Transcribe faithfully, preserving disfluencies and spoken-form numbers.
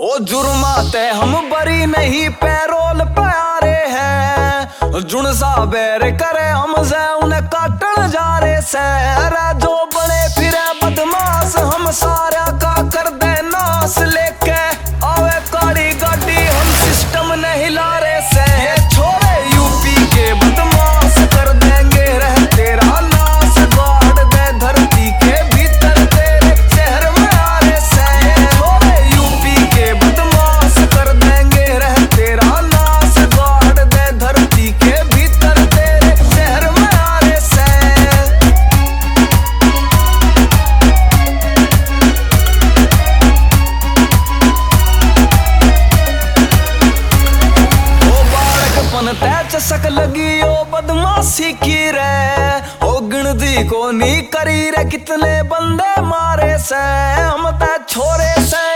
ओ जुर्माते हम बरी नहीं पैरोल पे आ रहे हैं। जुन सा बैर करे हमसे उन्हें काटन जा रहे से। अरे जो बने फिरे बदमाश हम सारा का कर दे नाश। लेके आवे काली गाड़ी हम सिस्टम नहीं ला रहे से। ये छोरे यूपी के बदमाश कर देंगे रह तेरा नाश। गाड़ दे धरती के भीतर तेरे शहर में आ रहे से। ये छोरे यूपी के बदमाश कर देंगे रह तेरा नाश। गाड़ दे धरती के भीतर तेरे शहर में आ रहे से। चसक लगी ओ बदमाशी की रे। ओ गिनती को नी करी रे कितने बंदे मारे से। हम ते छोरे से